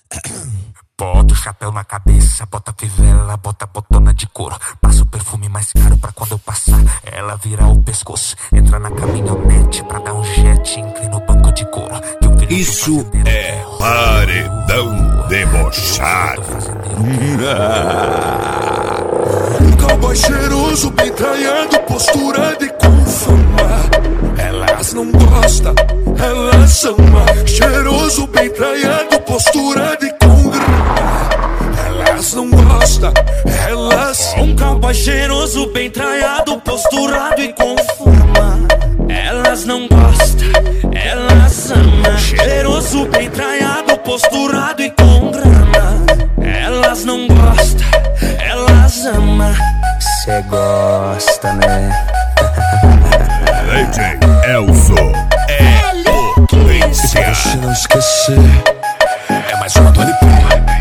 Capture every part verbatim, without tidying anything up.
Bota o chapéu na cabeça, bota a fivela, bota a botona de couro. Passa o perfume mais caro pra quando eu passar ela virar o pescoço. Entra na caminhonete pra dar um jet, inclina o banco de couro. Isso é paredão debochado. Um cowboy cheiroso, bem traiado, postura de com fama. Elas não gostam, elas ama. Cheiroso, bem traiado, postura de com grana. Elas não gostam, elas... Um cowboy cheiroso, bem traiado, posturado e com fama. Elas não gostam, elas ama. Cheiroso, bem traiado, posturado e com grana. Elas não gostam, elas ama. Cê gosta, né? D J Elzo é potência. Pra você não esquecer, é mais uma do L P.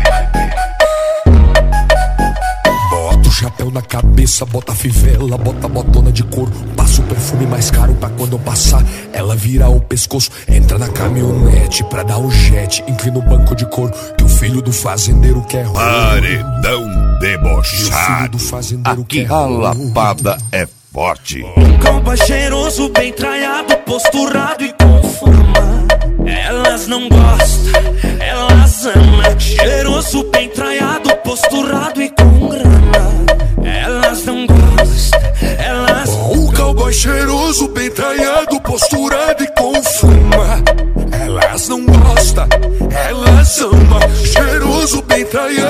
Bota o chapéu na cabeça, bota a fivela, bota a botona de couro. Passa o perfume mais caro pra quando eu passar ela vira o pescoço. Entra na caminhonete pra dar um jet, inclina o banco de couro, que o filho do fazendeiro quer roubo. Paredão debochado. Aqui a lapada é forte. Um cowboy cheiroso, bem traiado, posturado e com fama. Elas não gostam, elas ama. Cheiroso, bem traiado, posturado e com grana. Elas não gostam, elas... Um cowboy cheiroso, bem traiado, posturado e com fama. Elas não gostam, elas ama. Cheiroso, bem traiado.